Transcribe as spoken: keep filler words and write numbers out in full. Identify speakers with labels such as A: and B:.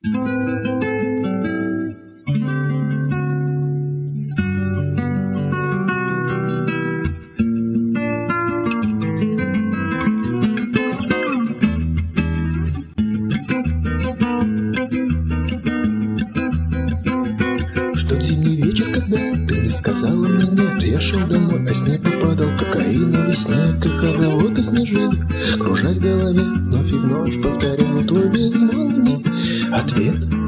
A: В тот зимний вечер, когда ты не сказала мне нет, я шел домой, а снег попадал, кокаиновый снег, и хороводы снежили, кружась в голове, вновь и вновь повторял твой безмолвный ответ.